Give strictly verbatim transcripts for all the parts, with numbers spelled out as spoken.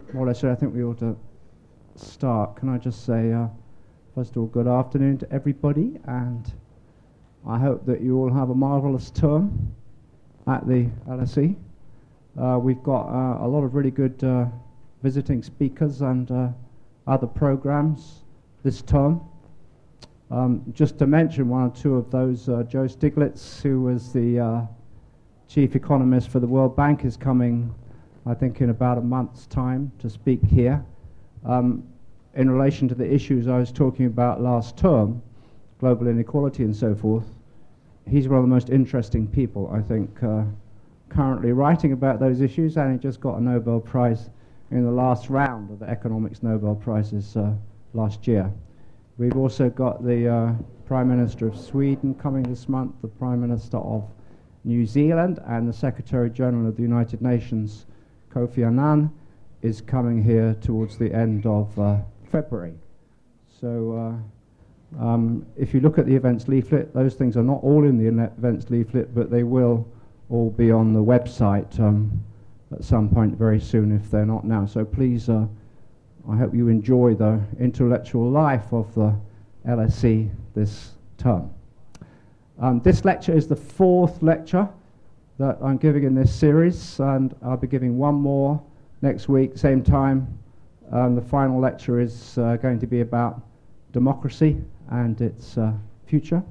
more or less, I think we ought to start. Can I just say, uh, first of all, good afternoon to everybody, and I hope that you all have a marvellous term at the L S E. Uh, we've got uh, a lot of really good uh, visiting speakers and uh, other programs this term. Um, just to mention one or two of those, uh, Joe Stiglitz, who was the uh, chief economist for the World Bank, is coming, I think, in about a month's time to speak here. Um, in relation to the issues I was talking about last term, global inequality and so forth, he's one of the most interesting people, I think, uh, currently writing about those issues, and he just got a Nobel Prize in the last round of the economics Nobel Prizes uh, last year. We've also got the uh, Prime Minister of Sweden coming this month, the Prime Minister of New Zealand, and the Secretary General of the United Nations, Kofi Annan, is coming here towards the end of uh, February. So uh, um, if you look at the events leaflet, those things are not all in the events leaflet, but they will all be on the website um, at some point very soon if they're not now. So please, uh, I hope you enjoy the intellectual life of the L S E this term. Um, this lecture is the fourth lecture that I'm giving in this series, and I'll be giving one more next week, same time. Um, the final lecture is uh, going to be about democracy and its uh, future.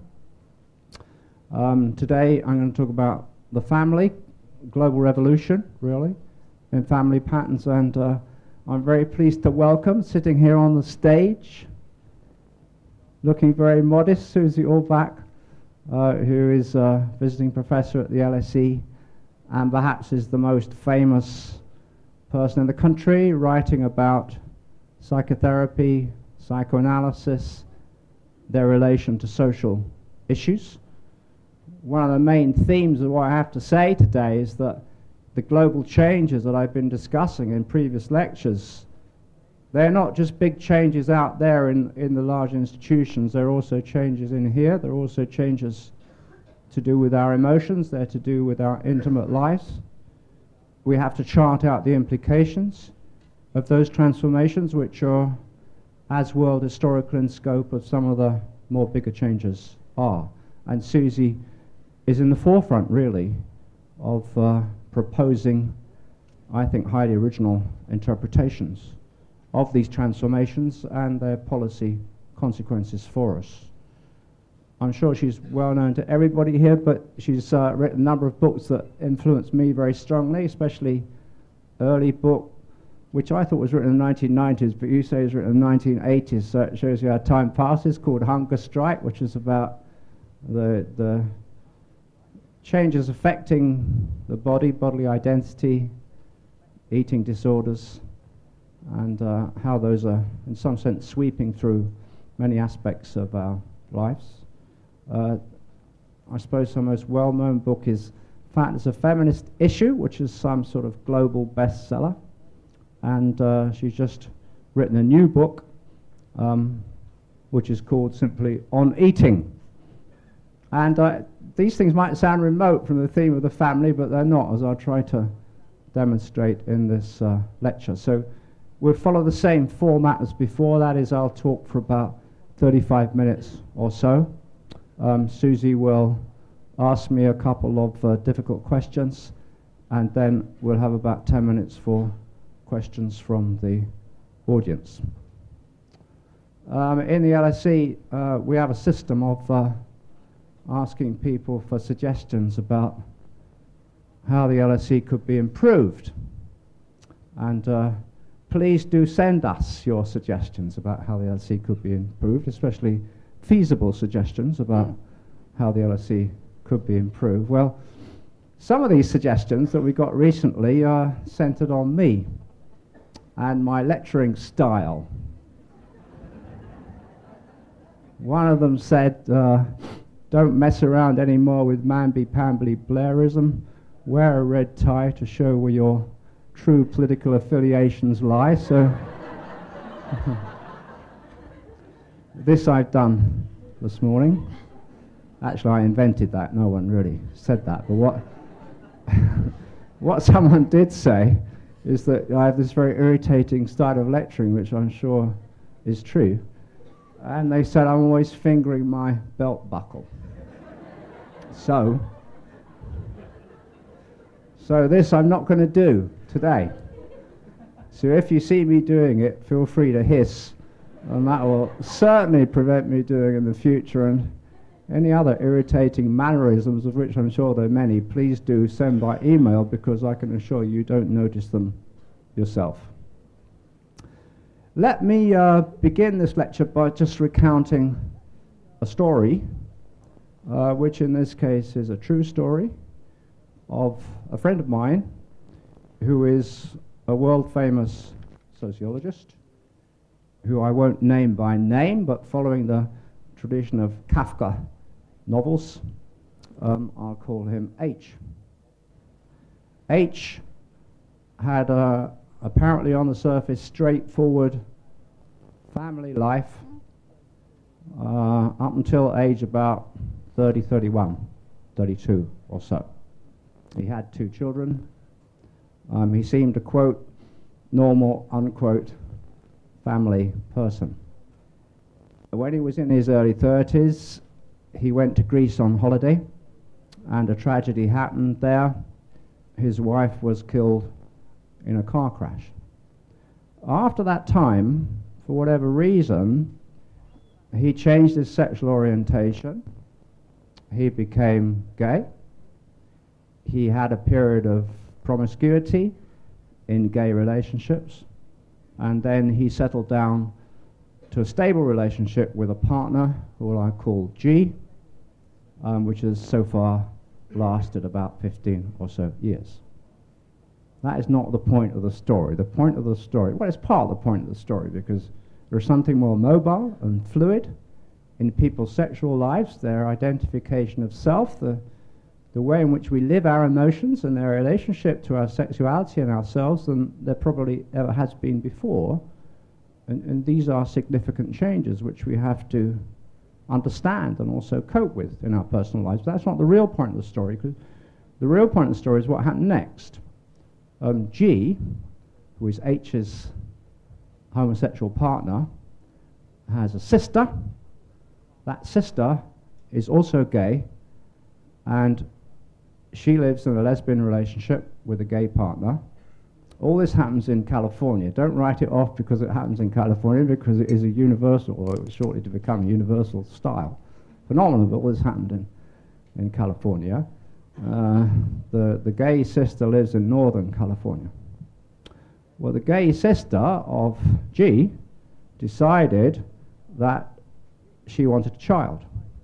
Um, today I'm going to talk about the family, global revolution, really, in family patterns, and uh, I'm very pleased to welcome, sitting here on the stage, looking very modest, Susie Orbach, uh, who is a visiting professor at the L S E and perhaps is the most famous person in the country writing about psychotherapy, psychoanalysis, their relation to social issues. One of the main themes of what I have to say today is that the global changes that I've been discussing in previous lectures, they're not just big changes out there in, in the large institutions, they're also changes in here, they're also changes to do with our emotions, they're to do with our intimate lives. We have to chart out the implications of those transformations, which are as world historical in scope as some of the more bigger changes are. And Susie is in the forefront, really, of uh, proposing, I think, highly original interpretations of these transformations and their policy consequences for us. I'm sure she's well known to everybody here, but she's uh, written a number of books that influenced me very strongly, especially early book, which I thought was written in the nineteen nineties, but you say it's written in the nineteen eighties, so it shows you how time passes, called Hunger Strike, which is about the, the changes affecting the body, bodily identity, eating disorders, and uh, how those are, in some sense, sweeping through many aspects of our lives. Uh, I suppose her most well-known book is Fat as a Feminist Issue, which is some sort of global bestseller. And uh, she's just written a new book, um, which is called simply On Eating. And uh, these things might sound remote from the theme of the family, but they're not, as I'll try to demonstrate in this uh, lecture. So we'll follow the same format as before. That is, I'll talk for about thirty-five minutes or so. Um, Susie will ask me a couple of uh, difficult questions, and then we'll have about ten minutes for questions from the audience. Um, in the L S E, uh, we have a system of uh, asking people for suggestions about how the L S E could be improved. And uh, please do send us your suggestions about how the L S E could be improved, especially feasible suggestions about how the L S E could be improved. Well, some of these suggestions that we got recently are centered on me and my lecturing style. One of them said, uh, don't mess around anymore with mamby-pambly Blairism. Wear a red tie to show where your true political affiliations lie. So this I've done this morning. Actually, I invented that. No one really said that. But what, what someone did say is that I have this very irritating style of lecturing, which I'm sure is true. And they said I'm always fingering my belt buckle. so, so this I'm not going to do today. So if you see me doing it, feel free to hiss, and that will certainly prevent me doing in the future. And any other irritating mannerisms, of which I'm sure there are many, please do send by email, because I can assure you you don't notice them yourself. Let me uh, begin this lecture by just recounting a story, uh, which in this case is a true story, of a friend of mine who is a world-famous sociologist, who I won't name by name, but following the tradition of Kafka novels, um, I'll call him H. H had a, apparently on the surface, straightforward family life uh, up until age about thirty, thirty-one, thirty-two or so. He had two children. Um, he seemed a, quote, normal, unquote, family person. When he was in his early thirties, he went to Greece on holiday, and a tragedy happened there. His wife was killed in a car crash. After that time, for whatever reason, he changed his sexual orientation. He became gay. He had a period of promiscuity in gay relationships, and then he settled down to a stable relationship with a partner who I call G, um, which has so far lasted about fifteen or so years. That is not the point of the story. The point of the story, well, it's part of the point of the story, because there's something more mobile and fluid in people's sexual lives, their identification of self, the the way in which we live our emotions and their relationship to our sexuality and ourselves than there probably ever has been before. And, and these are significant changes which we have to understand and also cope with in our personal lives. But that's not the real point of the story, because the real point of the story is what happened next. Um, G, who is H's homosexual partner, has a sister. That sister is also gay, and she lives in a lesbian relationship with a gay partner. All this happens in California. Don't write it off because it happens in California, because it is a universal, or it was shortly to become a universal style phenomenon, but all this happened in, in California. Uh, the, the gay sister lives in Northern California. Well, the gay sister of G decided that she wanted a child,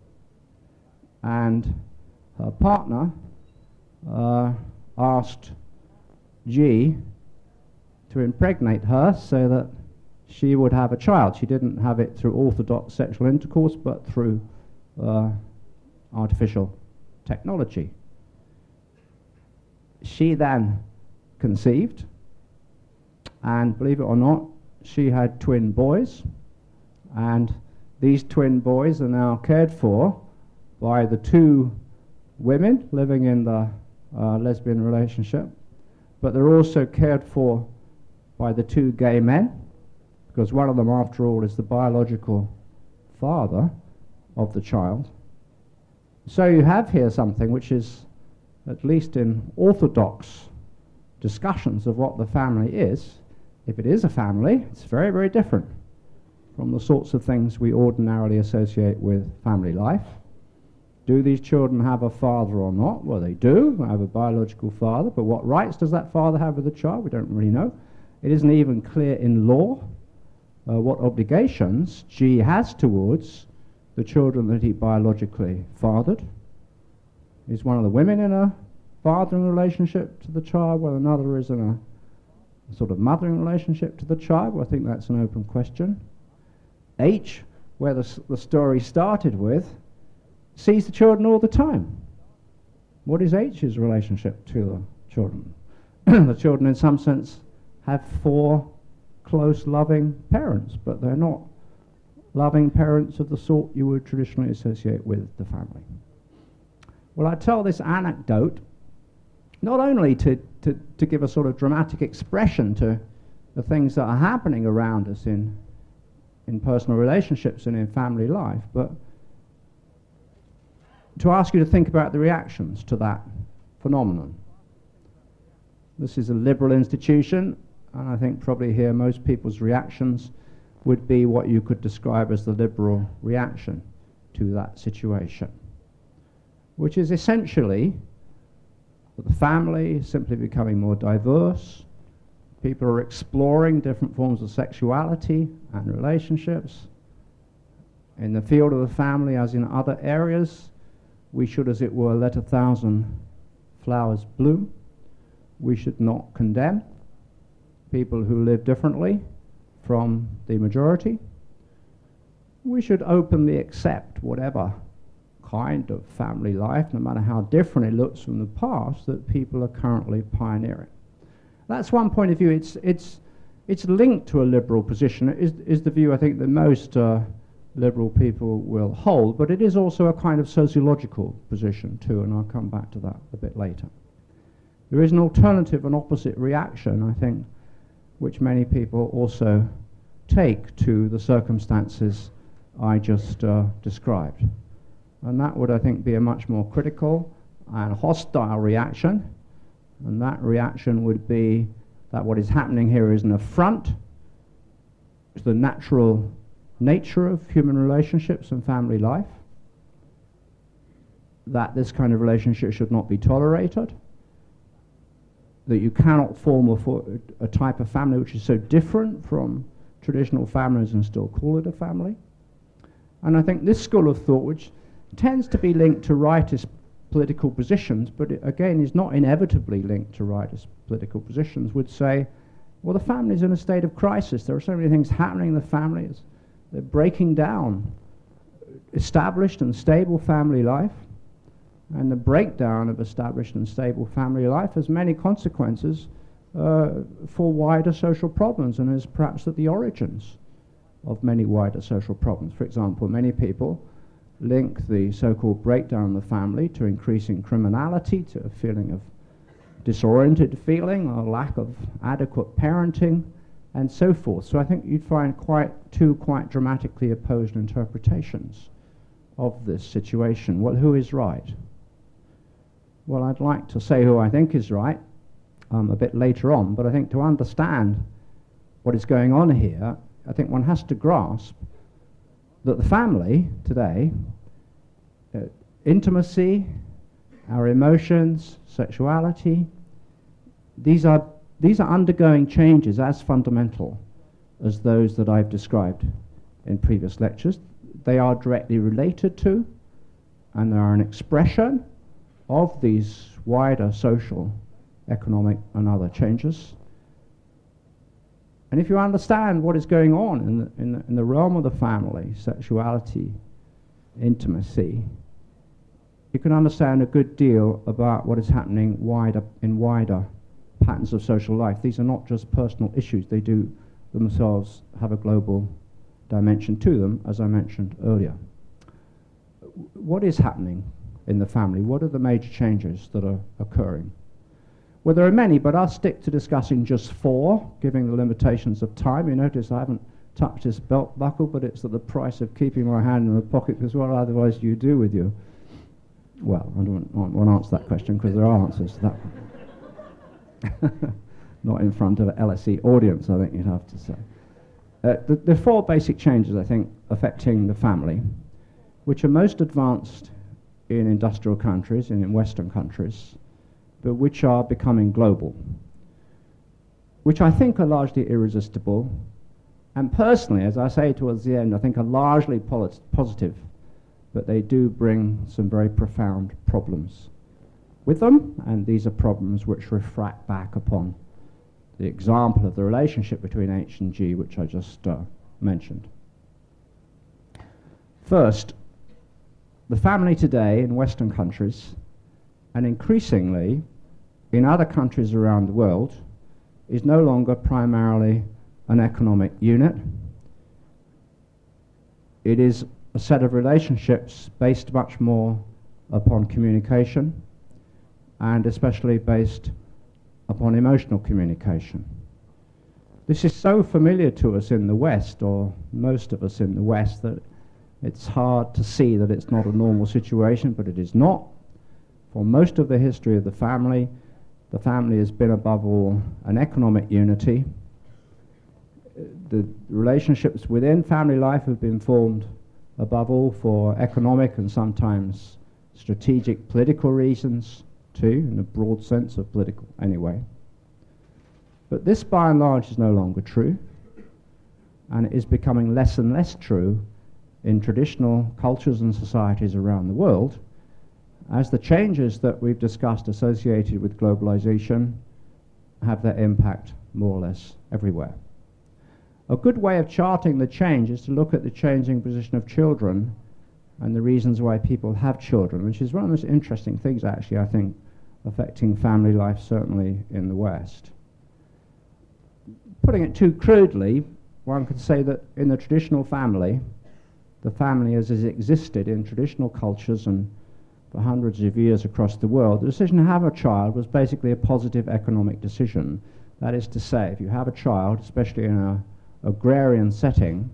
and her partner uh, asked G to impregnate her so that she would have a child. She didn't have it through orthodox sexual intercourse, but through uh, artificial technology. She then conceived, and believe it or not, she had twin boys, and these twin boys are now cared for by the two women living in the uh, lesbian relationship, but they're also cared for by the two gay men, because one of them, after all, is the biological father of the child. So you have here something which is, at least in orthodox discussions of what the family is, if it is a family, it's very, very different from the sorts of things we ordinarily associate with family life. Do these children have a father or not? Well, they do have a biological father, but what rights does that father have with the child? We don't really know. It isn't even clear in law uh, what obligations G has towards the children that he biologically fathered. Is one of the women in a fathering relationship to the child, while another is in a sort of mothering relationship to the child? Well, I think that's an open question. H, where the, s the story started with, sees the children all the time. What is H's relationship to the children? The children, in some sense, have four close, loving parents, but they're not loving parents of the sort you would traditionally associate with the family. Well, I tell this anecdote not only to to, to give a sort of dramatic expression to the things that are happening around us in, in personal relationships and in family life, but to ask you to think about the reactions to that phenomenon. This is a liberal institution, and I think probably here most people's reactions would be what you could describe as the liberal reaction to that situation, which is essentially that the family is simply becoming more diverse. People are exploring different forms of sexuality and relationships. In the field of the family, as in other areas, we should, as it were, let a thousand flowers bloom. We should not condemn people who live differently from the majority. We should openly accept whatever kind of family life, no matter how different it looks from the past, that people are currently pioneering. That's one point of view. It's, it's, it's linked to a liberal position. It is, is the view I think that most uh, liberal people will hold, but it is also a kind of sociological position too, and I'll come back to that a bit later. There is an alternative and opposite reaction, I think, which many people also take to the circumstances I just uh, described. And that would, I think, be a much more critical and hostile reaction. And that reaction would be that what is happening here is an affront to the natural nature of human relationships and family life, that this kind of relationship should not be tolerated, that you cannot form a, for a type of family which is so different from traditional families and still call it a family. And I think this school of thought, which tends to be linked to rightist political positions, but it again is not inevitably linked to rightist political positions, would say, well, the family is in a state of crisis. There are so many things happening in the families. They're breaking down established and stable family life, and the breakdown of established and stable family life has many consequences uh, for wider social problems, and is perhaps at the origins of many wider social problems. For example, many people link the so-called breakdown of the family to increasing criminality, to a feeling of disoriented feeling, a lack of adequate parenting, and so forth. So I think you'd find quite two quite dramatically opposed interpretations of this situation. Well, who is right? Well, I'd like to say who I think is right um, a bit later on, but I think to understand what is going on here, I think one has to grasp that the family today, uh, intimacy, our emotions, sexuality, these are, these are undergoing changes as fundamental as those that I've described in previous lectures. They are directly related to, and they are an expression of these wider social, economic, and other changes. And if you understand what is going on in the, in the, in the realm of the family, sexuality, intimacy, you can understand a good deal about what is happening wider, in wider patterns of social life. These are not just personal issues. They do themselves have a global dimension to them, as I mentioned earlier. What is happening in the family? What are the major changes that are occurring? Well, there are many, but I'll stick to discussing just four, given the limitations of time. You notice I haven't touched this belt buckle, but it's at the price of keeping my hand in the pocket, because what otherwise do you do with you? Well, I don't want to answer that question, because there are answers to that one. Not in front of an L S E audience, I think you'd have to say. Uh, the, the four basic changes, I think, affecting the family, which are most advanced in industrial countries and in Western countries, but which are becoming global, which I think are largely irresistible, and personally, as I say towards the end, I think are largely polit- positive, but they do bring some very profound problems with them, and these are problems which refract back upon the example of the relationship between H and G, which I just uh, mentioned. First, the family today in Western countries, and increasingly in other countries around the world, is no longer primarily an economic unit. It is a set of relationships based much more upon communication, and especially based upon emotional communication. This is so familiar to us in the West, or most of us in the West, that it's hard to see that it's not a normal situation, but it is not. For most of the history of the family, the family has been above all an economic unity. The relationships within family life have been formed above all for economic and sometimes strategic political reasons too, in a broad sense of political anyway. But this by and large is no longer true, and it is becoming less and less true in traditional cultures and societies around the world, as the changes that we've discussed associated with globalization have their impact more or less everywhere. A good way of charting the change is to look at the changing position of children and the reasons why people have children, which is one of the most interesting things, actually, I think, affecting family life, certainly in the West. Putting it too crudely, one could say that in the traditional family, the family as it existed in traditional cultures and for hundreds of years across the world, the decision to have a child was basically a positive economic decision. That is to say, if you have a child, especially in an agrarian setting,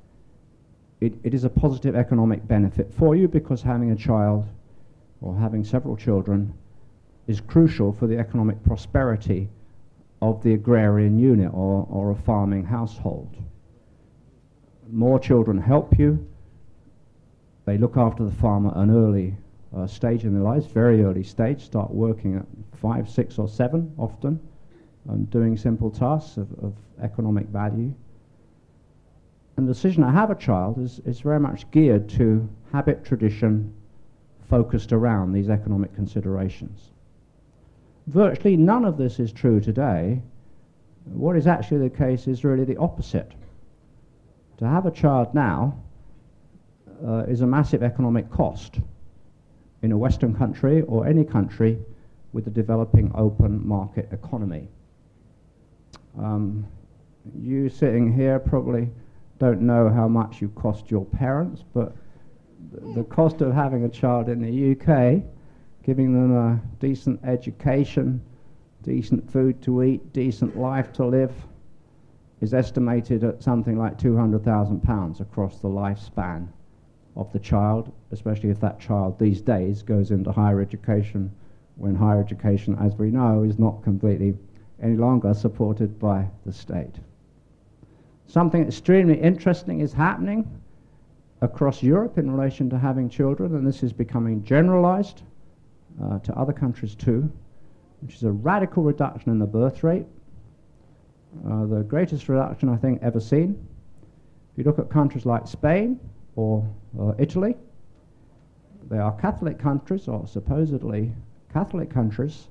it, it is a positive economic benefit for you, because having a child or having several children is crucial for the economic prosperity of the agrarian unit or, or a farming household. More children help you. They look after the farmer at an early uh, stage in their lives, very early stage, start working at five, six or seven often, and doing simple tasks of, of economic value. And the decision to have a child is, is very much geared to habit, tradition, focused around these economic considerations. Virtually none of this is true today. What is actually the case is really the opposite. To have a child now uh, is a massive economic cost in a Western country or any country with a developing open market economy. Um, you sitting here probably don't know how much you cost your parents, but th- the cost of having a child in the U K, giving them a decent education, decent food to eat, decent life to live, is estimated at something like two hundred thousand pounds across the lifespan of the child, especially if that child these days goes into higher education, when higher education, as we know, is not completely any longer supported by the state. Something extremely interesting is happening across Europe in relation to having children, and this is becoming generalized uh, to other countries too, which is a radical reduction in the birth rate, uh, the greatest reduction I think ever seen. If you look at countries like Spain or uh, Italy, they are Catholic countries, or supposedly Catholic countries,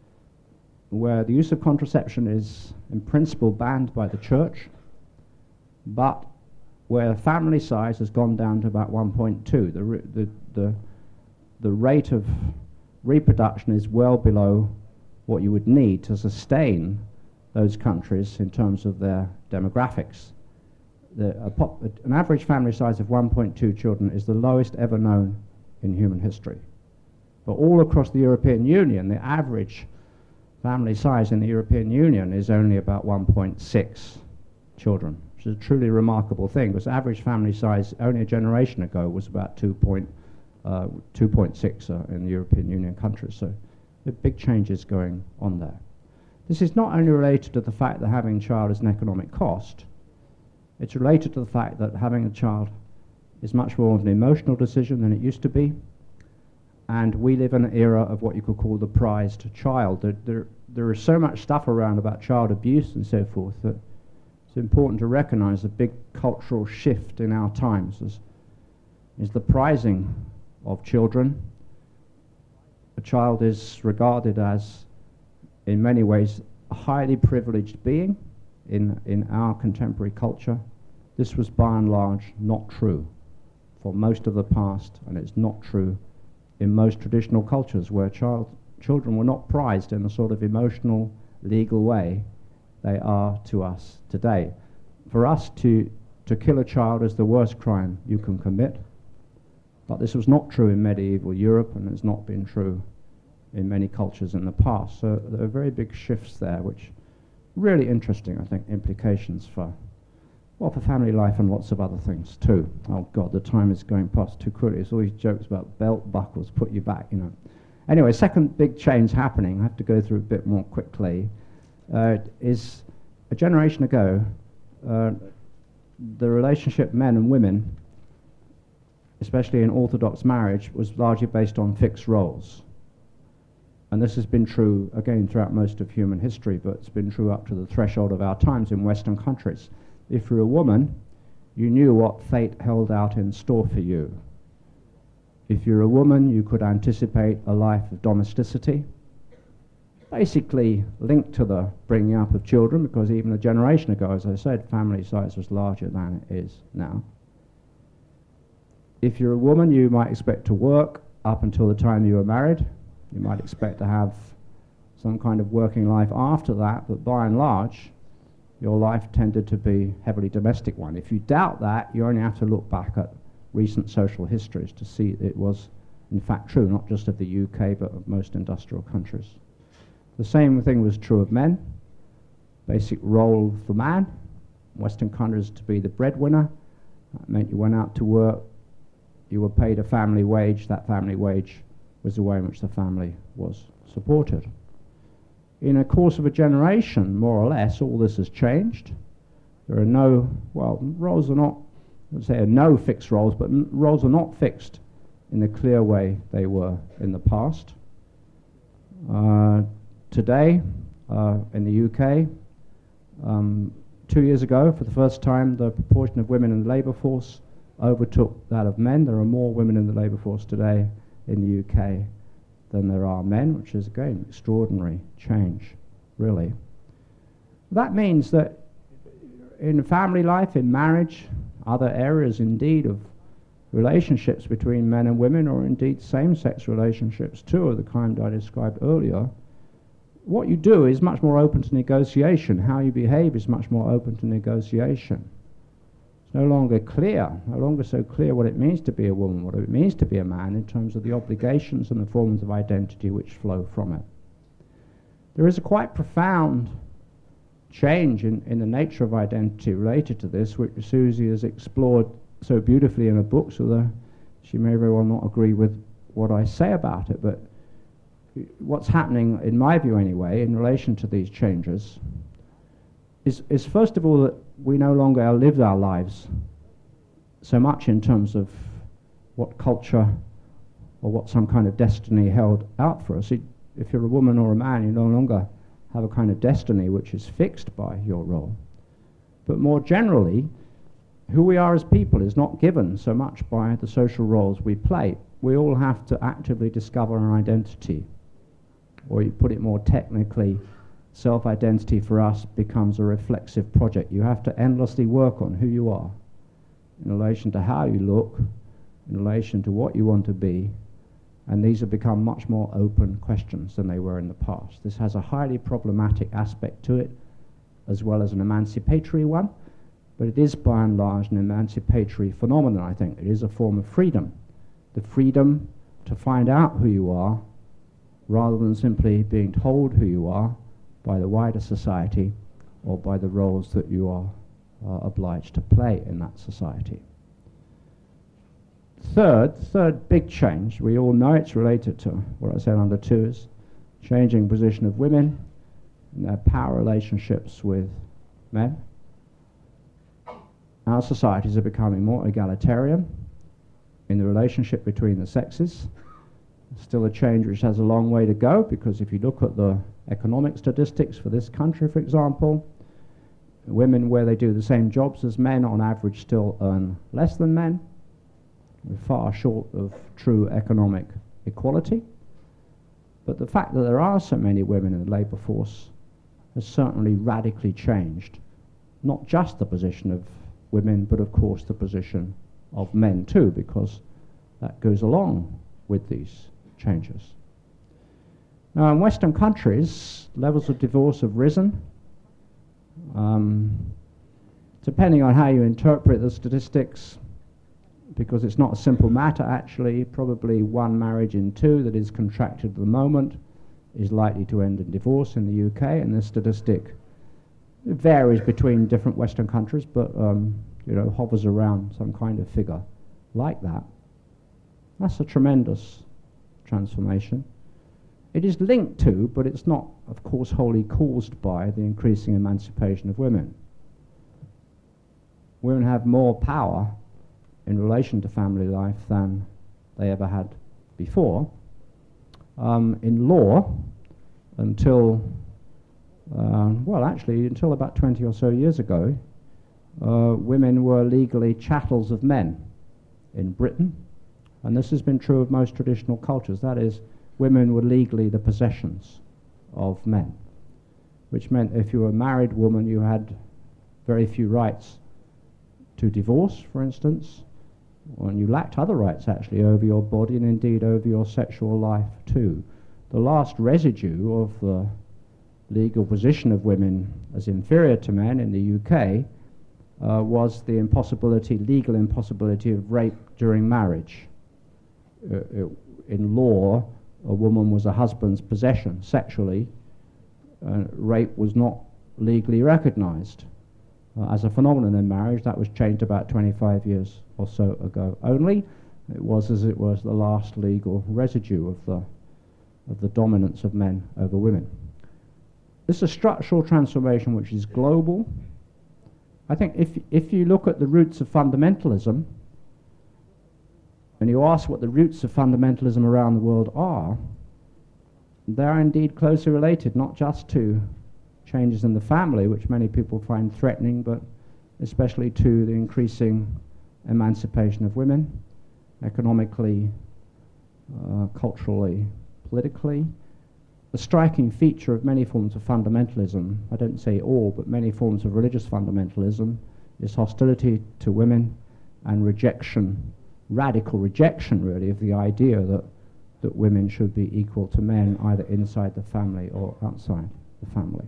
where the use of contraception is in principle banned by the church, but where family size has gone down to about one point two. The, re- the, the, the rate of reproduction is well below what you would need to sustain those countries in terms of their demographics. The, a pop, an average family size of one point two children is the lowest ever known in human history. But all across the European Union, the average family size in the European Union is only about one point six children, which is a truly remarkable thing, because average family size only a generation ago was about two point six uh, in the European Union countries. So there are big changes going on there. This is not only related to the fact that having a child is an economic cost, it's related to the fact that having a child is much more of an emotional decision than it used to be. And we live in an era of what you could call the prized child. There, there, there is so much stuff around about child abuse and so forth that it's important to recognize a big cultural shift in our times is, is the prizing of children. A child is regarded as, in many ways, a highly privileged being in, in our contemporary culture. This was by and large not true for most of the past, and it's not true in most traditional cultures where child, children were not prized in a sort of emotional, legal way they are to us today. For us to, to kill a child is the worst crime you can commit, but this was not true in medieval Europe, and it's not been true in many cultures in the past. So there are very big shifts there, which really interesting, I think, implications for, well, for family life and lots of other things too. Oh God, the time is going past too quickly. It's all these jokes about belt buckles put you back, you know. Anyway, second big change happening, I have to go through a bit more quickly, uh, is a generation ago, uh, the relationship men and women, especially in Orthodox marriage, was largely based on fixed roles. And this has been true, again, throughout most of human history, but it's been true up to the threshold of our times in Western countries. If you're a woman, you knew what fate held out in store for you. If you're a woman, you could anticipate a life of domesticity, basically linked to the bringing up of children, because even a generation ago, as I said, family size was larger than it is now. If you're a woman, you might expect to work up until the time you were married. You might expect to have some kind of working life after that, but by and large, your life tended to be a heavily domestic one. If you doubt that, you only have to look back at recent social histories to see it was, in fact, true, not just of the U K, but of most industrial countries. The same thing was true of men. Basic role for man, Western countries, to be the breadwinner. That meant you went out to work, you were paid a family wage, that family wage was the way in which the family was supported. In a course of a generation, more or less, all this has changed. There are no, well, roles are not, let's say, no fixed roles, but n roles are not fixed in the clear way they were in the past. Uh, today, uh, in the U K, um, two years ago, for the first time, the proportion of women in the labour force overtook that of men. There are more women in the labour force today in the U K than there are men, which is, again, extraordinary change, really. That means that in family life, in marriage, other areas indeed of relationships between men and women, or indeed same-sex relationships too, of the kind I described earlier, what you do is much more open to negotiation. How you behave is much more open to negotiation. It's no longer clear, no longer so clear what it means to be a woman, what it means to be a man, in terms of the obligations and the forms of identity which flow from it. There is a quite profound change in, in the nature of identity related to this, which Susie has explored so beautifully in her book, so that she may very well not agree with what I say about it, but what's happening, in my view anyway, in relation to these changes, is, is first of all that we no longer live our lives so much in terms of what culture or what some kind of destiny held out for us. It, if you're a woman or a man, you no longer have a kind of destiny which is fixed by your role. But more generally, who we are as people is not given so much by the social roles we play. We all have to actively discover an identity, or you put it more technically, self-identity for us becomes a reflexive project. You have to endlessly work on who you are in relation to how you look, in relation to what you want to be, and these have become much more open questions than they were in the past. This has a highly problematic aspect to it, as well as an emancipatory one, but it is by and large an emancipatory phenomenon, I think. It is a form of freedom, the freedom to find out who you are, rather than simply being told who you are by the wider society or by the roles that you are uh, obliged to play in that society. Third, third big change, we all know it's related to what I said under two, is changing position of women and their power relationships with men. Our societies are becoming more egalitarian in the relationship between the sexes. Still a change which has a long way to go, because if you look at the economic statistics for this country, for example, women where they do the same jobs as men on average still earn less than men. We're far short of true economic equality. But the fact that there are so many women in the labour force has certainly radically changed not just the position of women, but of course the position of men too, because that goes along with these changes. Now, in Western countries, levels of divorce have risen. Um, depending on how you interpret the statistics, because it's not a simple matter actually. Probably one marriage in two that is contracted at the moment is likely to end in divorce in the U K, and the statistic varies between different Western countries, but um, you know, hovers around some kind of figure like that. That's a tremendous transformation. It is linked to, but it's not, of course, wholly caused by the increasing emancipation of women. Women have more power in relation to family life than they ever had before. Um, in law, until, uh, well, actually, until about twenty or so years ago, uh, women were legally chattels of men in Britain, and this has been true of most traditional cultures. That is, women were legally the possessions of men, which meant if you were a married woman, you had very few rights to divorce, for instance, and you lacked other rights actually over your body and indeed over your sexual life too. The last residue of the legal position of women as inferior to men in the U K uh, was the impossibility, legal impossibility of rape during marriage. Uh, it, in law, a woman was a husband's possession sexually. Uh, rape was not legally recognized uh, as a phenomenon in marriage. That was changed about twenty-five years or so ago only. It was as it was the last legal residue of the of the dominance of men over women. This is a structural transformation which is global. I think if if you look at the roots of fundamentalism, and you ask what the roots of fundamentalism around the world are, they are indeed closely related, not just to changes in the family, which many people find threatening, but especially to the increasing emancipation of women, economically, uh, culturally, politically. The striking feature of many forms of fundamentalism, I don't say all, but many forms of religious fundamentalism, is hostility to women and rejection, radical rejection really, of the idea that, that women should be equal to men either inside the family or outside the family.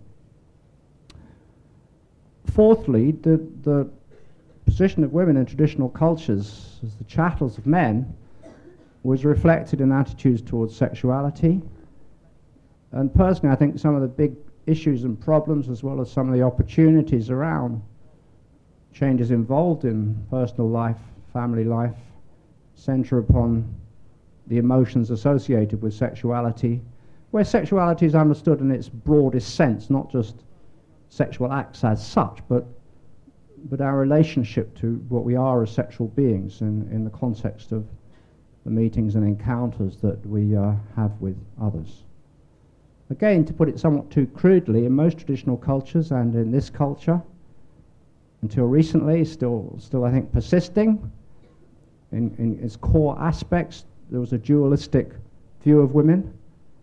Fourthly, the, the position of women in traditional cultures as the chattels of men was reflected in attitudes towards sexuality. And personally, I think some of the big issues and problems, as well as some of the opportunities around changes involved in personal life, family life, center upon the emotions associated with sexuality, where sexuality is understood in its broadest sense, not just sexual acts as such, but but our relationship to what we are as sexual beings in, in the context of the meetings and encounters that we uh, have with others. Again, to put it somewhat too crudely, in most traditional cultures and in this culture, until recently, still, still I think persisting, in, in its core aspects, there was a dualistic view of women,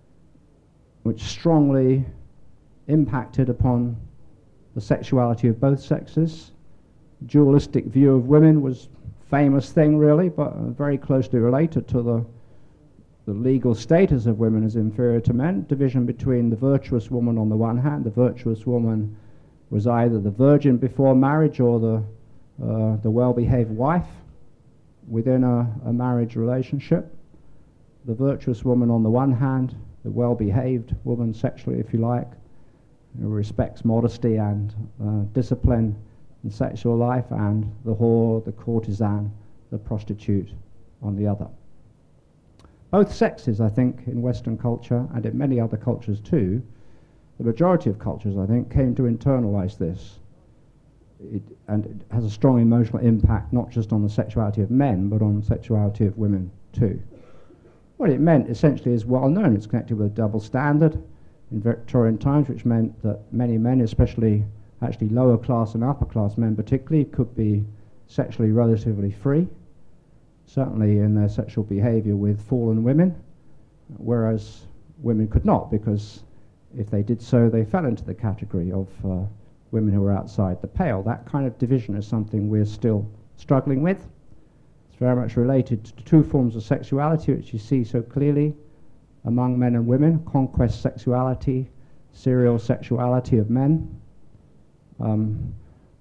which strongly impacted upon the sexuality of both sexes. Dualistic view of women was a famous thing really, but uh, very closely related to the, the legal status of women as inferior to men. Division between the virtuous woman on the one hand. The virtuous woman was either the virgin before marriage or the, uh, the well-behaved wife within a, a marriage relationship. The virtuous woman on the one hand, the well-behaved woman sexually, if you like, who respects modesty and uh, discipline in sexual life, and the whore, the courtesan, the prostitute on the other. Both sexes, I think, in Western culture and in many other cultures too, the majority of cultures, I think, came to internalize this. It, and it has a strong emotional impact not just on the sexuality of men, but on the sexuality of women too. What it meant essentially is well known. It's connected with a double standard in Victorian times, which meant that many men, especially actually lower class and upper class men particularly, could be sexually relatively free, certainly in their sexual behavior with fallen women, whereas women could not, because if they did so, they fell into the category of uh, women who were outside the pale. That kind of division is something we're still struggling with. It's very much related to two forms of sexuality, which you see so clearly among men and women: conquest sexuality, serial sexuality of men. Um,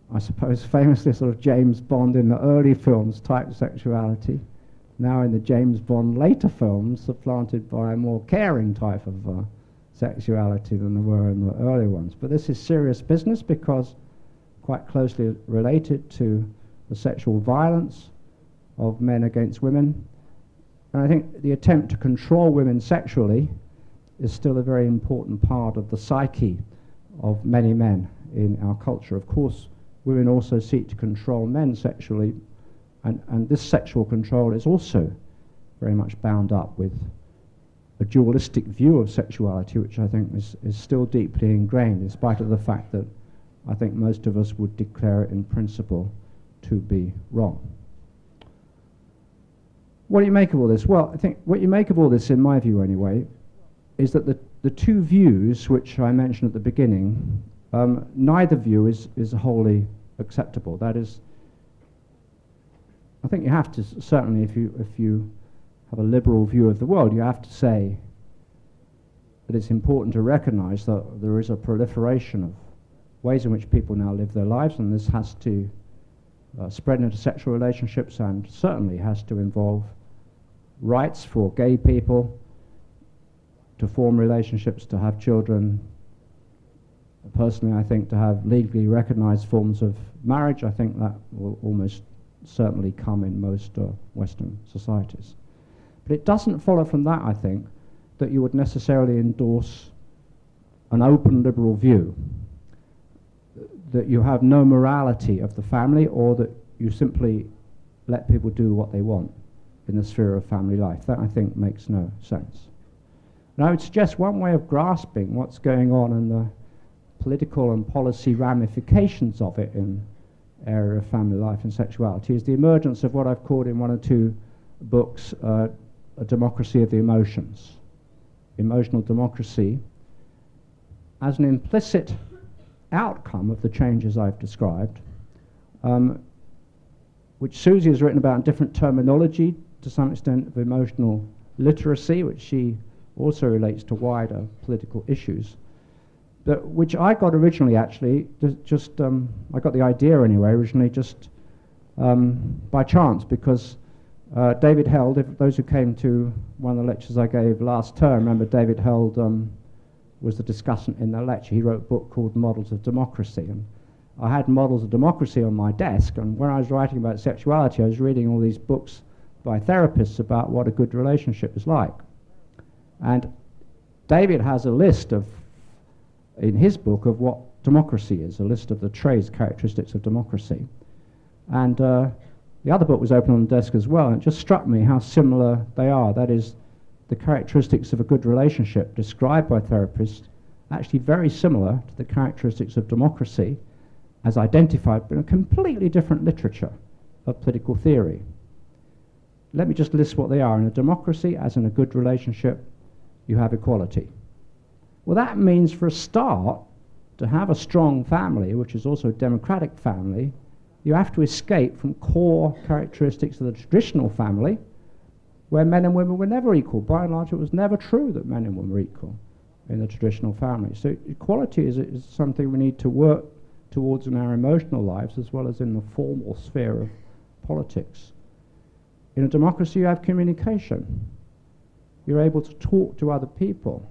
I suppose, famously sort of James Bond in the early films type sexuality, now in the James Bond later films, supplanted by a more caring type of uh, sexuality than there were in the early ones. But this is serious business because quite closely related to the sexual violence of men against women. And I think the attempt to control women sexually is still a very important part of the psyche of many men in our culture. Of course, women also seek to control men sexually, and, and this sexual control is also very much bound up with a dualistic view of sexuality, which I think is, is still deeply ingrained, in spite of the fact that I think most of us would declare it in principle to be wrong. What do you make of all this? Well, I think what you make of all this, in my view anyway, is that the, the two views which I mentioned at the beginning, um, neither view is, is wholly acceptable. That is, I think you have to, certainly if you, if you have a liberal view of the world, you have to say that it's important to recognize that there is a proliferation of ways in which people now live their lives, and this has to uh, spread into sexual relationships, and certainly has to involve rights for gay people to form relationships, to have children. Personally, I think to have legally recognized forms of marriage, I think that will almost certainly come in most uh, Western societies. But it doesn't follow from that, I think, that you would necessarily endorse an open liberal view, that you have no morality of the family, or that you simply let people do what they want in the sphere of family life. That, I think, makes no sense. And I would suggest one way of grasping what's going on in the political and policy ramifications of it in the area of family life and sexuality is the emergence of what I've called in one or two books uh, a democracy of the emotions. Emotional democracy as an implicit outcome of the changes I've described, um, which Susie has written about in different terminology, to some extent of emotional literacy, which she also relates to wider political issues, but which I got originally actually, just, just um, I got the idea anyway, originally just um, by chance, because uh, David Held, if those who came to one of the lectures I gave last term, remember David Held um, was the discussant in the lecture. He wrote a book called Models of Democracy, and I had Models of Democracy on my desk, and when I was writing about sexuality, I was reading all these books by therapists about what a good relationship is like. And David has a list of, in his book, of what democracy is, a list of the traits, characteristics of democracy. And uh, the other book was open on the desk as well, and it just struck me how similar they are. That is, the characteristics of a good relationship described by therapists, actually very similar to the characteristics of democracy as identified in a completely different literature of political theory. Let me just list what they are. In a democracy, as in a good relationship, you have equality. Well, that means, for a start, to have a strong family, which is also a democratic family, you have to escape from core characteristics of the traditional family, where men and women were never equal. By and large, it was never true that men and women were equal in the traditional family. So equality is, is something we need to work towards in our emotional lives, as well as in the formal sphere of politics. In a democracy, you have communication. You're able to talk to other people,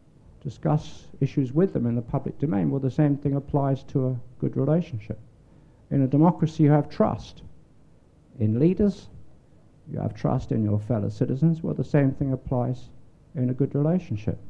discuss issues with them in the public domain. Well, the same thing applies to a good relationship. In a democracy, you have trust in leaders. You have trust in your fellow citizens. Well, the same thing applies in a good relationship.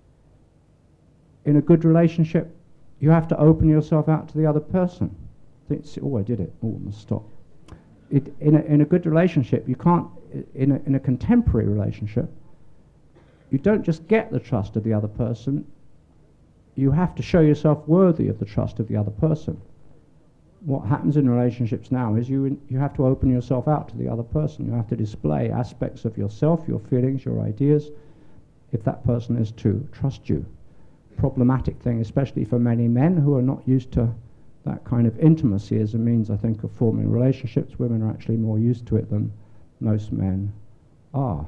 In a good relationship, you have to open yourself out to the other person. It's, oh, I did it. Oh, I must stop. It, in, a, in a good relationship, you can't, in a, in a contemporary relationship, you don't just get the trust of the other person, you have to show yourself worthy of the trust of the other person. What happens in relationships now is you, in, you have to open yourself out to the other person. You have to display aspects of yourself, your feelings, your ideas, if that person is to trust you. Problematic thing, especially for many men who are not used to that kind of intimacy as a means, I think, of forming relationships. Women are actually more used to it than most men are.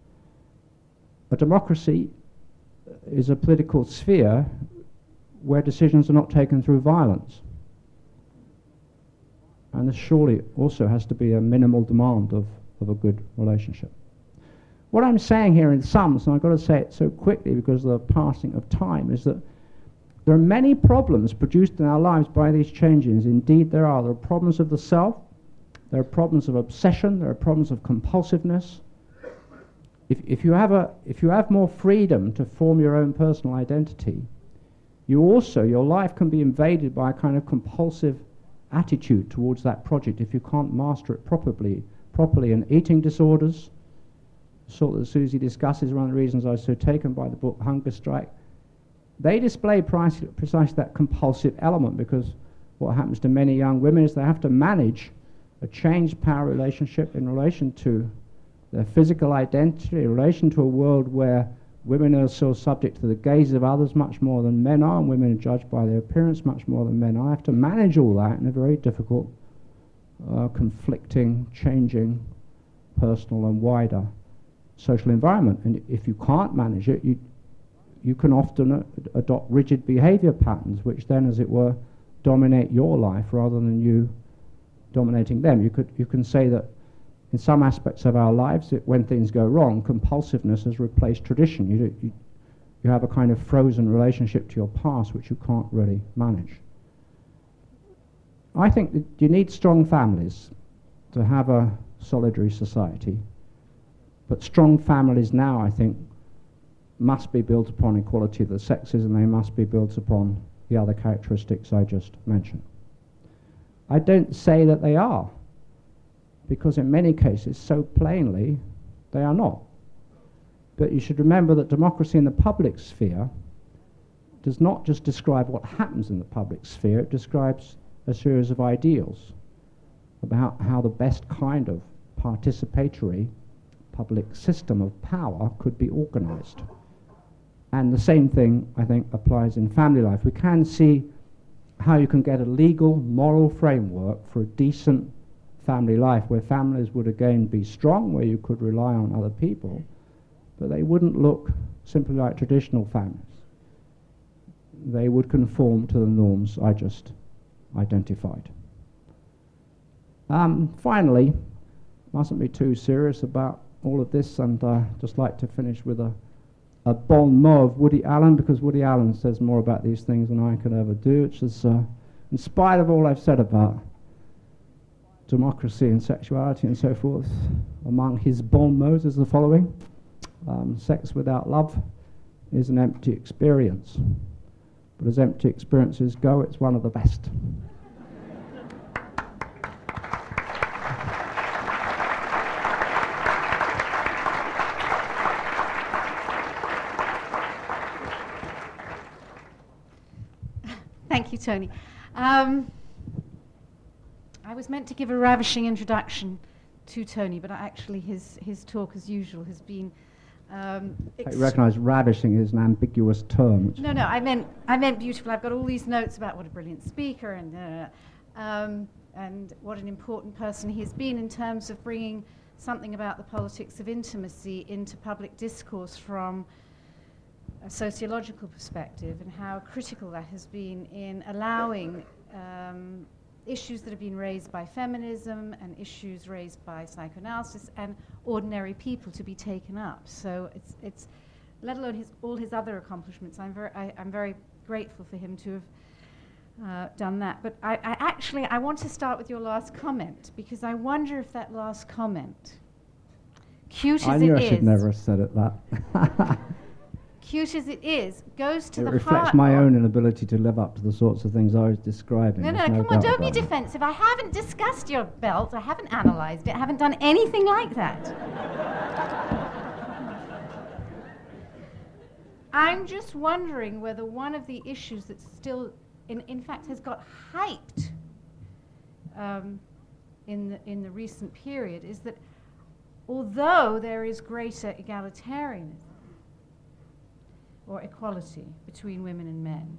A democracy is a political sphere where decisions are not taken through violence. And this surely also has to be a minimal demand of, of a good relationship. What I'm saying here in sums, and I've got to say it so quickly because of the passing of time, is that there are many problems produced in our lives by these changes. Indeed, there are. There are problems of the self, there are problems of obsession, there are problems of compulsiveness. If, if, you have a, if you have more freedom to form your own personal identity, you also, your life can be invaded by a kind of compulsive attitude towards that project if you can't master it properly. properly. And eating disorders, the sort that Susie discusses, one of the reasons I was so taken by the book Hunger Strike, they display precisely, precisely that compulsive element, because what happens to many young women is they have to manage a changed power relationship in relation to their physical identity, in relation to a world where women are still subject to the gaze of others much more than men are, and women are judged by their appearance much more than men are. I have to manage all that in a very difficult, uh, conflicting, changing, personal and wider social environment. And if you can't manage it, you you can often uh, adopt rigid behavior patterns, which then, as it were, dominate your life rather than you dominating them. You could you can say that in some aspects of our lives, it, when things go wrong, compulsiveness has replaced tradition. You, you, you have a kind of frozen relationship to your past which you can't really manage. I think that you need strong families to have a solidary society, but strong families now, I think, must be built upon equality of the sexes, and they must be built upon the other characteristics I just mentioned. I don't say that they are, because in many cases, so plainly, they are not. But you should remember that democracy in the public sphere does not just describe what happens in the public sphere, it describes a series of ideals about how the best kind of participatory public system of power could be organized. And the same thing, I think, applies in family life. We can see how you can get a legal, moral framework for a decent family life, where families would again be strong, where you could rely on other people, but they wouldn't look simply like traditional families. They would conform to the norms I just identified. Um, finally, mustn't be too serious about all of this, and I uh, just like to finish with a, a bon mot of Woody Allen, because Woody Allen says more about these things than I could ever do, which is, uh, in spite of all I've said about democracy and sexuality and so forth, among his bon mots is the following: um, sex without love is an empty experience, but as empty experiences go, it's one of the best. Thank you, Tony. Um, I was meant to give a ravishing introduction to Tony, but actually his, his talk, as usual, has been... Um, I recognise ravishing is an ambiguous term. No, no, I meant, I meant beautiful. I've got all these notes about what a brilliant speaker and, uh, um, and what an important person he has been in terms of bringing something about the politics of intimacy into public discourse from a sociological perspective, and how critical that has been in allowing um, issues that have been raised by feminism and issues raised by psychoanalysis and ordinary people to be taken up. So it's, it's let alone his, all his other accomplishments, I'm very, I, I'm very grateful for him to have uh, done that. But I, I actually, I want to start with your last comment, because I wonder if that last comment, cute as it is... I knew I should never have said it that. Cute as it is, goes to it the heart. It reflects my own inability to live up to the sorts of things I was describing. No, no, no come on, don't be defensive. I haven't discussed your belt, I haven't analysed it, I haven't done anything like that. I'm just wondering whether one of the issues that's still, in, in fact, has got hyped um, in, the, in the recent period is that although there is greater egalitarianism, or equality between women and men,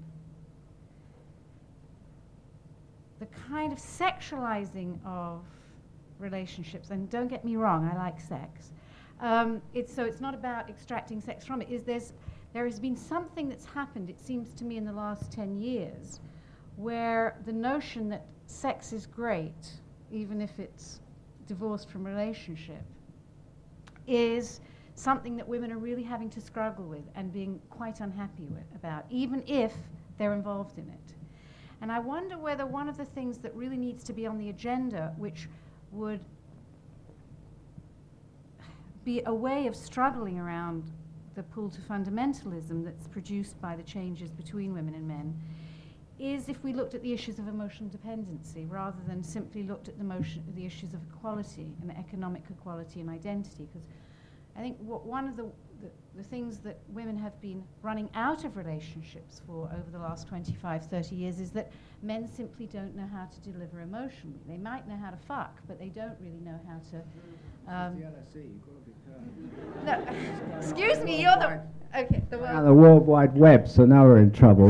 the kind of sexualizing of relationships, and don't get me wrong, I like sex, um, it's, so it's not about extracting sex from it, is there's, there has been something that's happened, it seems to me, in the last ten years, where the notion that sex is great even if it's divorced from relationship, is something that women are really having to struggle with and being quite unhappy with about, even if they're involved in it. And I wonder whether one of the things that really needs to be on the agenda, which would be a way of struggling around the pull to fundamentalism that's produced by the changes between women and men, is if we looked at the issues of emotional dependency rather than simply looked at the, motion, the issues of equality and economic equality and identity. Because I think what one of the, the, the things that women have been running out of relationships for over the last twenty-five, thirty years is that men simply don't know how to deliver emotionally. They might know how to fuck, but they don't really know how to... Um, the L S E, you've got to be no, excuse me, you're the... Okay, the careful. world... The World Wide Web, so now we're in trouble.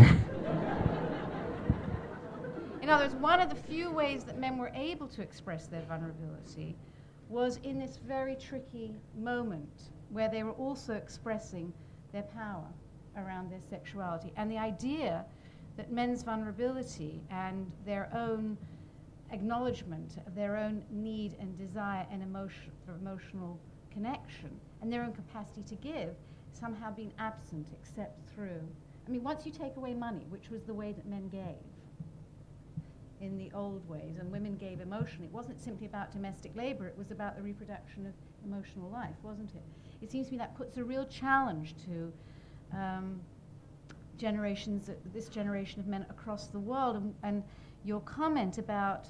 In other words, one of the few ways that men were able to express their vulnerability was in this very tricky moment where they were also expressing their power around their sexuality. And the idea that men's vulnerability and their own acknowledgement of their own need and desire and emotion for emotional connection and their own capacity to give somehow being absent except through... I mean, once you take away money, which was the way that men gave in the old ways, and women gave emotionally, it wasn't simply about domestic labor, it was about the reproduction of emotional life, wasn't it? It seems to me that puts a real challenge to um, generations, uh, this generation of men across the world, and, and your comment about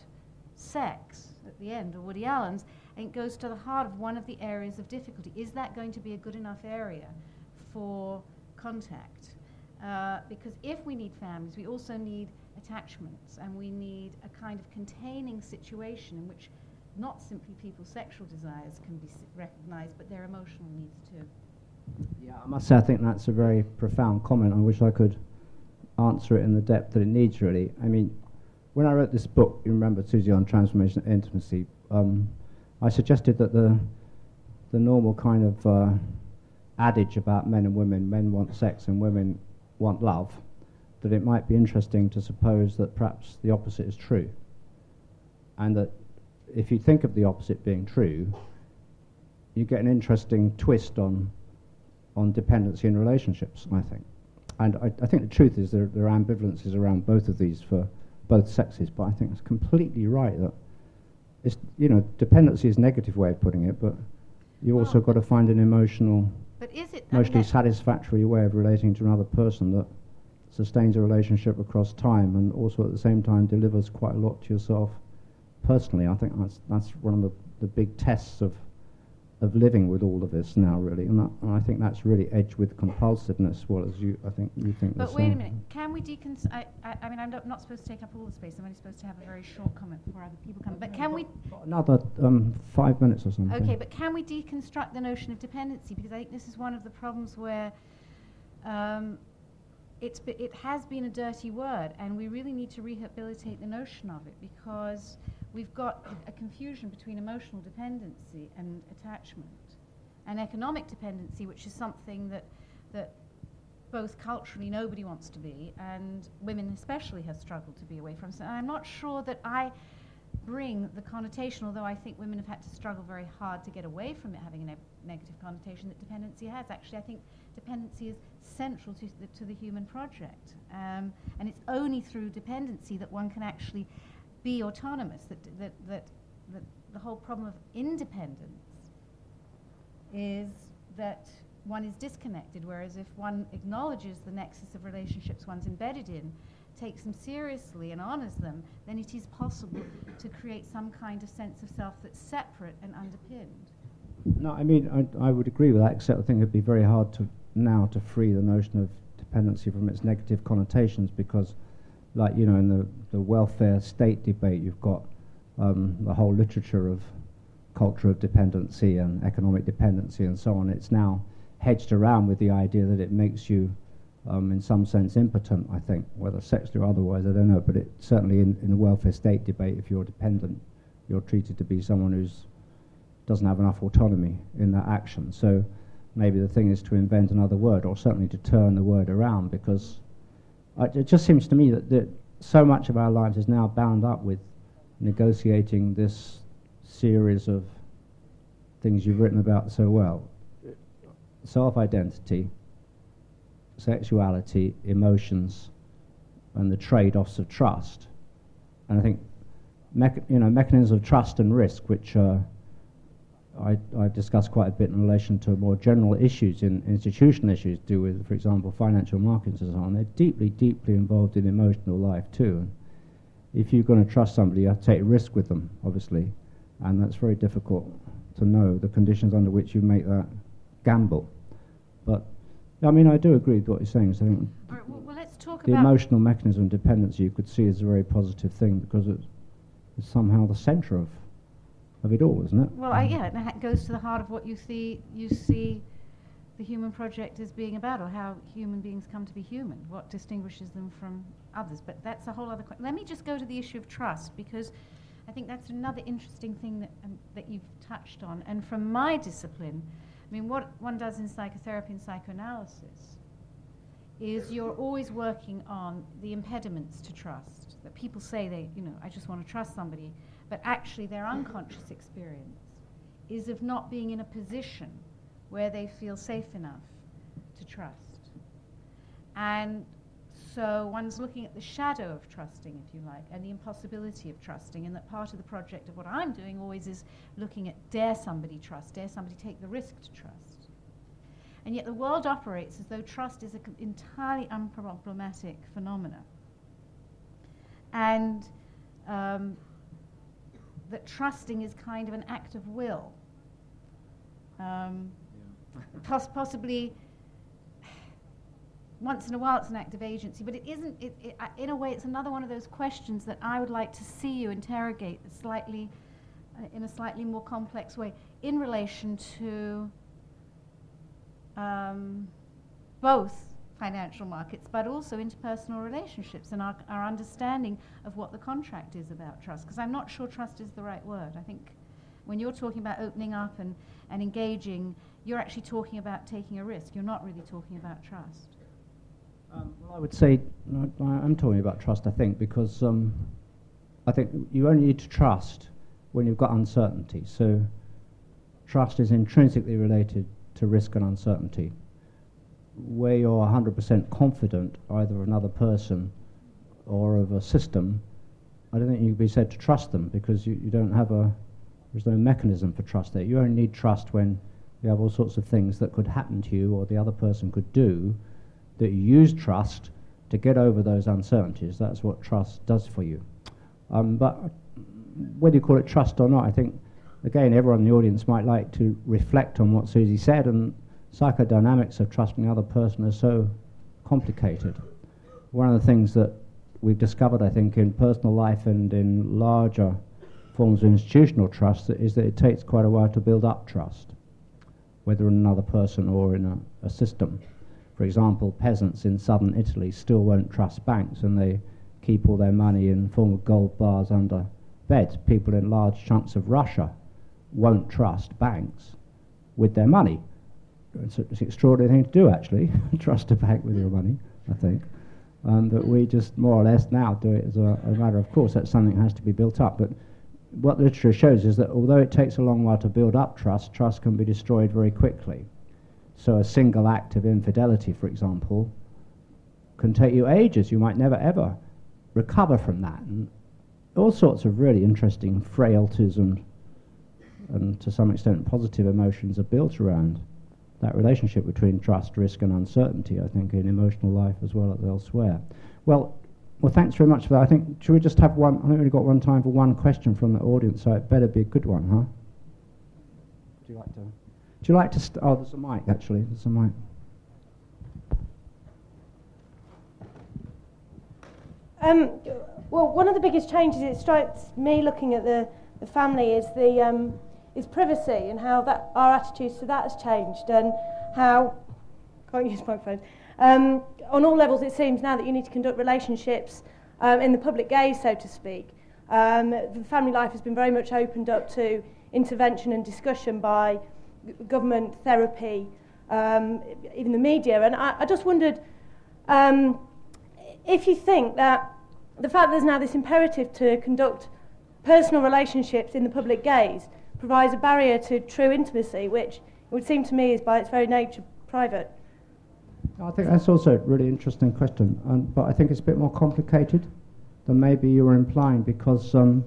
sex at the end, or Woody Allen's, I think goes to the heart of one of the areas of difficulty. Is that going to be a good enough area for contact? Uh, because if we need families, we also need attachments, and we need a kind of containing situation in which not simply people's sexual desires can be recognized, but their emotional needs too. Yeah, I must say I think that's a very profound comment. I wish I could answer it in the depth that it needs, really. I mean, when I wrote this book, you remember, Susie, on transformation and intimacy, um, I suggested that the the normal kind of uh, adage about men and women, men want sex and women want love, that it might be interesting to suppose that perhaps the opposite is true. And that if you think of the opposite being true, you get an interesting twist on on dependency in relationships, I think. And I, I think the truth is there, there are ambivalences around both of these for both sexes, but I think it's completely right that it's, you know, dependency is a negative way of putting it, but you also well, got to find an emotional, but is it, emotionally I mean, satisfactory way of relating to another person that sustains a relationship across time and also at the same time delivers quite a lot to yourself personally. I think that's that's one of the, the big tests of of living with all of this now, really, and, that, and I think that's really edged with compulsiveness, well as you, I think you think. But wait a minute, can we decons... I, I, I mean, I'm not, not supposed to take up all the space, I'm only supposed to have a very short comment before other people come, but can we... Another um, five minutes or something. Okay, but can we deconstruct the notion of dependency? Because I think this is one of the problems where um, it's be, it has been a dirty word, and we really need to rehabilitate the notion of it, because we've got a, a confusion between emotional dependency and attachment, and economic dependency, which is something that that both culturally nobody wants to be, and women especially have struggled to be away from. So I'm not sure that I bring the connotation, although I think women have had to struggle very hard to get away from it having a ne negative connotation that dependency has. Actually, I think dependency is central to the, to the human project, um, and it's only through dependency that one can actually be autonomous, that, that, that, that the whole problem of independence is that one is disconnected, whereas if one acknowledges the nexus of relationships one's embedded in, takes them seriously and honors them, then it is possible to create some kind of sense of self that's separate and underpinned. No, I mean, I, I would agree with that, except I think it'd be very hard to now to free the notion of dependency from its negative connotations, because like, you know, in the, the welfare state debate, you've got um, the whole literature of culture of dependency and economic dependency and so on. It's now hedged around with the idea that it makes you, um, in some sense, impotent, I think, whether sexually or otherwise, I don't know, but it certainly in, in the welfare state debate, if you're dependent, you're treated to be someone who's doesn't have enough autonomy in that action. So maybe the thing is to invent another word, or certainly to turn the word around, because Uh, it just seems to me that, that so much of our lives is now bound up with negotiating this series of things you've written about so well. Self-identity, sexuality, emotions, and the trade-offs of trust. And I think mecha you know, mechanisms of trust and risk, which uh, I, I've discussed quite a bit in relation to more general issues, in institutional issues, to do with, for example, financial markets and so on. They're deeply, deeply involved in emotional life too. And if you're going to trust somebody, you have to take risk with them, obviously, and that's very difficult to know the conditions under which you make that gamble. But I mean, I do agree with what you're saying. So I think All right, well, well, let's talk the about emotional mechanism of dependence you could see as a very positive thing, because it's, it's somehow the centre of of it all, isn't it? Well, I, yeah, and it goes to the heart of what you see. You see the human project as being about, or how human beings come to be human. What distinguishes them from others? But that's a whole other question. Let me just go to the issue of trust, because I think that's another interesting thing that um, that you've touched on. And from my discipline, I mean, what one does in psychotherapy and psychoanalysis is you're always working on the impediments to trust. That people say they, you know, I just want to trust somebody. But actually their unconscious experience is of not being in a position where they feel safe enough to trust. And so one's looking at the shadow of trusting, if you like, and the impossibility of trusting, and that part of the project of what I'm doing always is looking at, dare somebody trust, dare somebody take the risk to trust. And yet the world operates as though trust is an entirely unproblematic phenomena. And um, that trusting is kind of an act of will. Um, yeah. poss possibly, once in a while it's an act of agency, but it isn't, it, it, uh, in a way it's another one of those questions that I would like to see you interrogate slightly, uh, in a slightly more complex way, in relation to um, both financial markets, but also interpersonal relationships and our, our understanding of what the contract is about trust. Because I'm not sure trust is the right word. I think when you're talking about opening up and, and engaging, you're actually talking about taking a risk. You're not really talking about trust. Um, well, I would say, I, I'm talking about trust, I think, because um, I think you only need to trust when you've got uncertainty. So trust is intrinsically related to risk and uncertainty. Where you're one hundred percent confident either of another person or of a system, I don't think you can be said to trust them, because you, you don't have a, there's no mechanism for trust there. You only need trust when you have all sorts of things that could happen to you or the other person could do, that you use trust to get over those uncertainties. That's what trust does for you. Um, but whether you call it trust or not, I think, again, everyone in the audience might like to reflect on what Susie said, and psychodynamics of trusting the other person are so complicated. One of the things that we've discovered, I think, in personal life and in larger forms of institutional trust is that it takes quite a while to build up trust, whether in another person or in a, a system. For example, peasants in southern Italy still won't trust banks, and they keep all their money in the form of gold bars under beds. People in large chunks of Russia won't trust banks with their money. It's, a, it's an extraordinary thing to do, actually, trust a bank with your money, I think. Um, but we just more or less now do it as a, a matter of course. That's something that has to be built up. But what the literature shows is that although it takes a long while to build up trust, trust can be destroyed very quickly. So a single act of infidelity, for example, can take you ages. You might never ever recover from that. And all sorts of really interesting frailties and, and to some extent positive emotions are built around that relationship between trust, risk and uncertainty, I think, in emotional life as well as elsewhere. Well, well, thanks very much for that. I think, should we just have one, I think we've only got one time for one question from the audience, so it better be a good one, huh? Would you like to? Would you like to, st oh, there's a mic, actually, there's a mic. Um, well, one of the biggest changes it strikes me looking at the, the family is the um, is privacy, and how that our attitudes to that has changed, and how can't use microphones. Um, on all levels, it seems now that you need to conduct relationships um, in the public gaze, so to speak. Um, the family life has been very much opened up to intervention and discussion by government, therapy, um, even the media, and I, I just wondered um, if you think that the fact that there's now this imperative to conduct personal relationships in the public gaze provides a barrier to true intimacy, which it would seem to me is by its very nature private. I think that's also a really interesting question, um, but I think it's a bit more complicated than maybe you were implying, because um,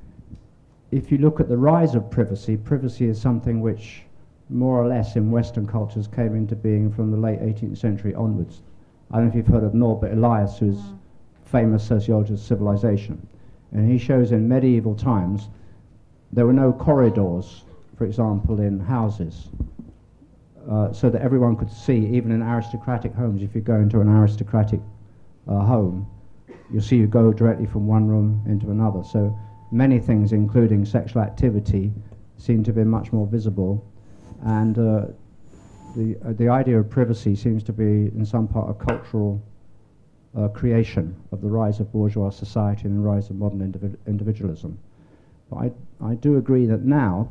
if you look at the rise of privacy, privacy is something which more or less in Western cultures came into being from the late eighteenth century onwards. I don't know if you've heard of Norbert Elias, who's mm. famous sociologist of civilization, and he shows in medieval times there were no corridors, for example, in houses, uh, so that everyone could see, even in aristocratic homes. If you go into an aristocratic uh, home, you'll see you go directly from one room into another. So many things, including sexual activity, seem to be much more visible, and uh, the uh, the idea of privacy seems to be, in some part, a cultural uh, creation of the rise of bourgeois society and the rise of modern individ individualism. But I I do agree that now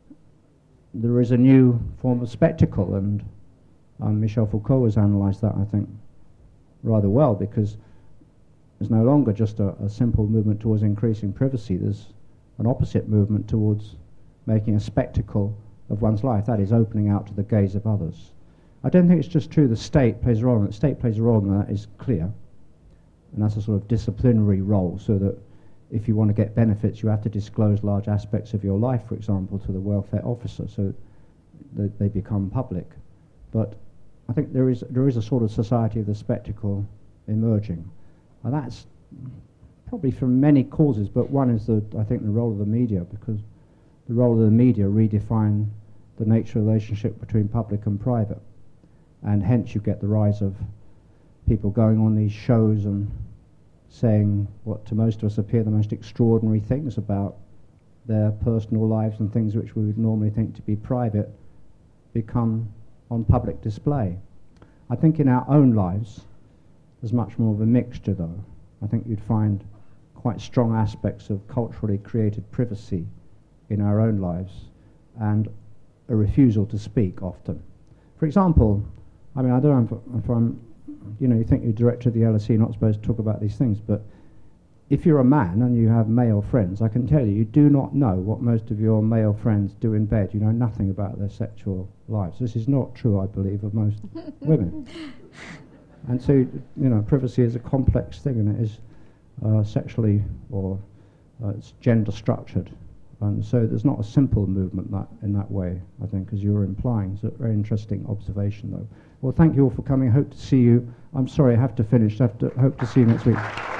there is a new form of spectacle, and um, Michel Foucault has analysed that, I think, rather well, because there's no longer just a, a simple movement towards increasing privacy. There's an opposite movement towards making a spectacle of one's life, that is, opening out to the gaze of others. I don't think it's just true the state plays a role in it. The state plays a role in that, is clear, and that's a sort of disciplinary role, so that if you want to get benefits, you have to disclose large aspects of your life, for example, to the welfare officer, so that they become public. But I think there is there is a sort of society of the spectacle emerging, and that's probably from many causes. But one is the I think the role of the media, because the role of the media redefine the nature of the relationship between public and private, and hence you get the rise of people going on these shows and saying what to most of us appear the most extraordinary things about their personal lives, and things which we would normally think to be private become on public display. I think in our own lives there's much more of a mixture, though. I think you'd find quite strong aspects of culturally created privacy in our own lives, and a refusal to speak often. For example, I mean, I don't know if, if I'm, you know, you think you're director of the L S E, you're not supposed to talk about these things, but if you're a man and you have male friends, I can tell you, you do not know what most of your male friends do in bed. You know nothing about their sexual lives. This is not true, I believe, of most women. And so, you know, privacy is a complex thing, and it is uh, sexually, or uh, it's gender structured. And so there's not a simple movement that in that way, I think, as you were implying. It's a very interesting observation, though. Well, thank you all for coming. I hope to see you. I'm sorry, I have to finish. I have to, hope to see you next week.